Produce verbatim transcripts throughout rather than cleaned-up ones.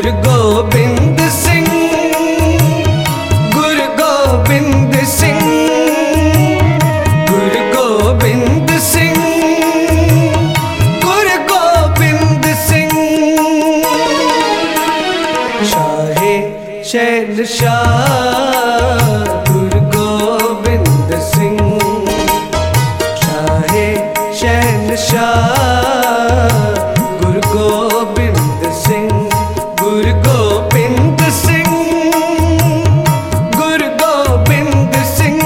गुरु गोबिंद सिंह, गुरु गोबिंद सिंह, गुरु गोबिंद सिंह, गुरु गोबिंद सिंह। शाहे शहंशाह गुरु गोबिंद सिंह, शाहे शहंशाह गुरु गोबिंद सिंह, गुरु गोबिंद सिंह, गुरु गोबिंद सिंह,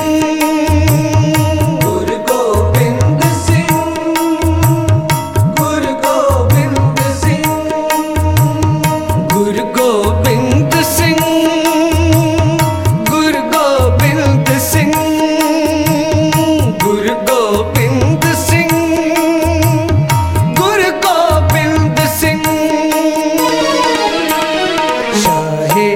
गुरु गोबिंद सिंह, गुरु गोबिंद सिंह, गुरु गोबिंद सिंह, गुरु गोबिंद सिंह, गुरु गोबिंद सिंह, गुरु गोबिंद सिंह। शाहे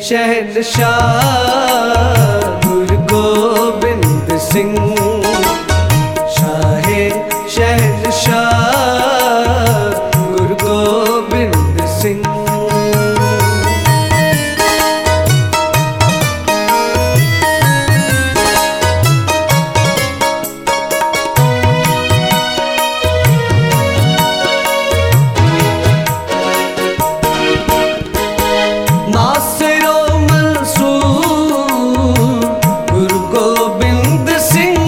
शहंशाह गुरु गोबिंद सिंह, शाहे शहंशाह गुरु गोबिंद सिंह। नासिरो मंसूर गुरु गोबिंद सिंह,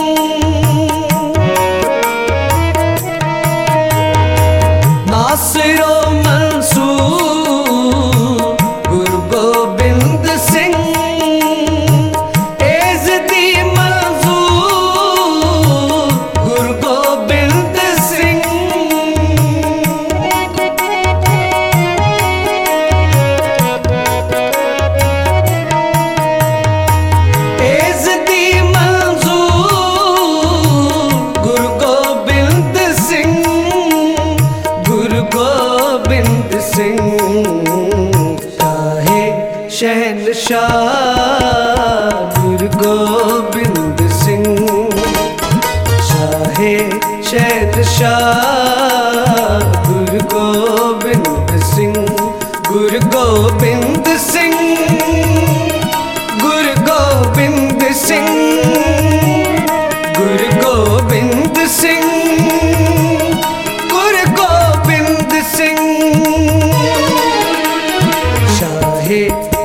नासिरो मंसूर गुरु गोबिंद सिंह, एज़दी मंजूर गुरु गोबिंद सिंह। एज़दी मंजूर गुरु गोबिंद सिंह, गुरु गोबिंद सिंह। शाहे शहंशाह गुरु गोबिंद सिंह, शाहे शहंशाह गुरु गोबिंद सिंह, गुरु गोबिंद सिंह, गुरु गोबिंद सिंह, गुरु गोबिंद सिंह, गुरु गोबिंद सिंह। शाहे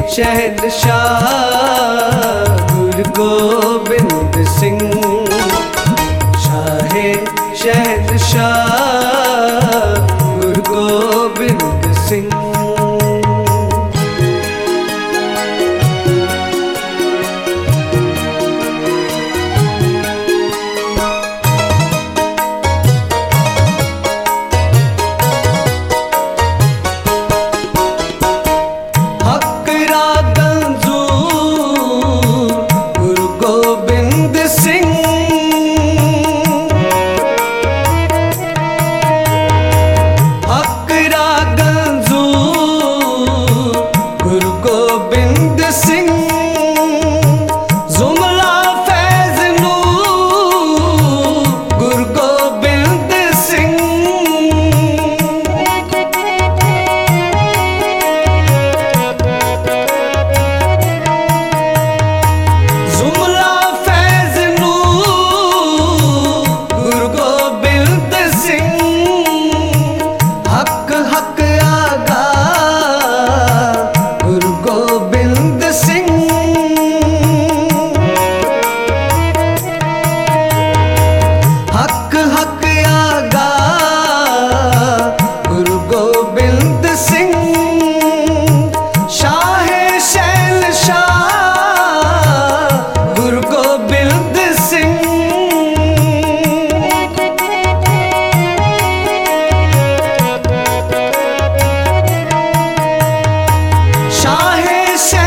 शहंशाह गुरु गोबिंद सिंह, शाहे शहंशाह गुरु गोबिंद सिंह। हक रागंजूर गुरु गोबिंद सिंह, हक रागंजूर गुरु गोबिंद सिंह। जुमला फैज़ नूर गुरु गोबिंद सिंह, जुमला फैज़ नूर गुरु गोबिंद सिंह। हक हक आगा गुरु गोबिंद सिंह, हक हक आगा गुरु गोबिंद सिंह। शाहे शहंशाह गुरु गोबिंद सिंह, शाहे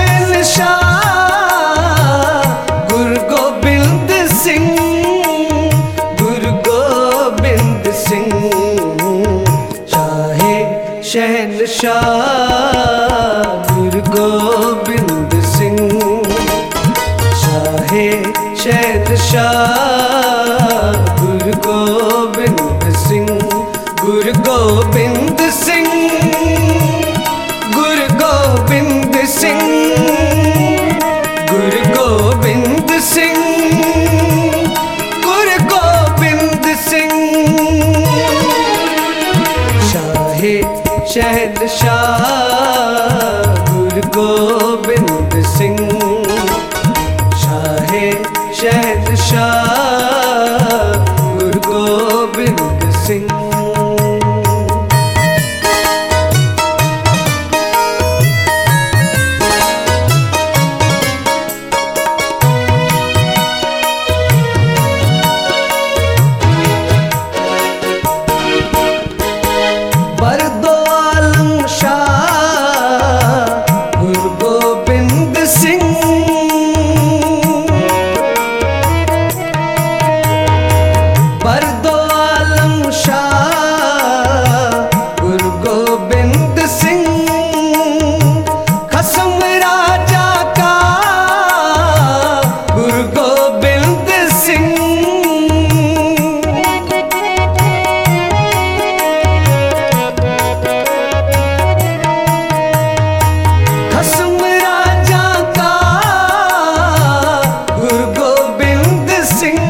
शहंशाह गुरु गोबिंद सिंह, गुरु गोबिंद सिंह। शाहे शहंशाह गुरु गोबिंद सिंह, शाहे शहंशाह गुरु गोबिंद सिंह, गुरु गोबिंद सिंह, गुरु गोबिंद सिंह, शाहे शहंशाह गुरु गोबिंद सिंह। बरदो आलम शाह गुरु गोबिंद सिंह, बरदो आलम शाह गुरु गोबिंद सिंह, खसम राजा का गुरु गोबिंद सिंह। खसम राजा का गुरु गोबिंद सिंह,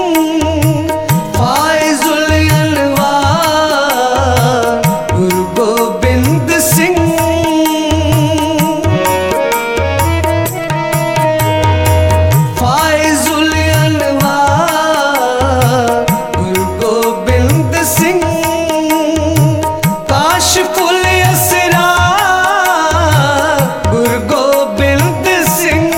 फाइजुल अनवार गुरु गोबिंद सिंह, फाइजुल अनवार गुरु गोबिंद सिंह, काशिफुल असरार गुरु गोबिंद सिंह।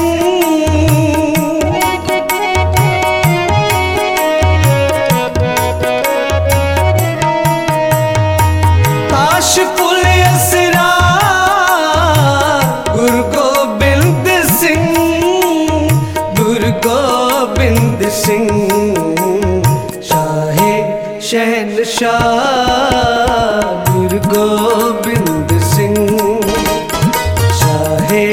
काशिफुल असरार गुरु गोबिंद सिंह, गुरु गोबिंद सिंह, शाहे शहंशाह गुरु गोबिंद सिंह, शाहे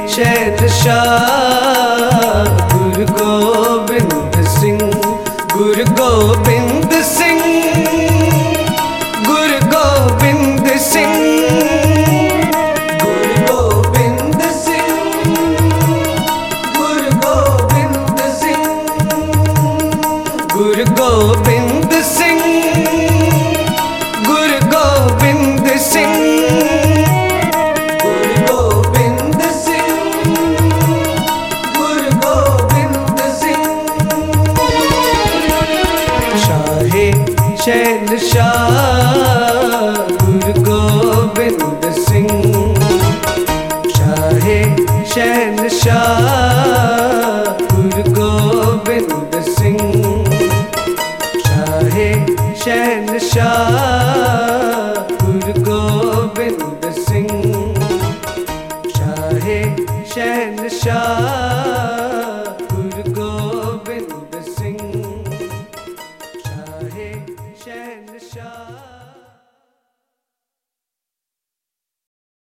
शहंशाह गुरु गोबिंद सिंह। गुरु गोबिंद सिंह, गुरु गोबिंद सिंह, गुरु गोबिंद सिंह, गुरु गोबिंद सिंह, गुरु गोबिंद सिंह, गुरु गोबिंद सिंह, गुरु गोबिंद सिंह, गुरु गोबिंद सिंह, शाहे शहंशाह गुरु गोबिंद सिंह, शाहे शहंशाह गुरु गोबिंद सिंह, शाहे शहंशाह गुरु गोबिंद सिंह, शाहे शहंशाह।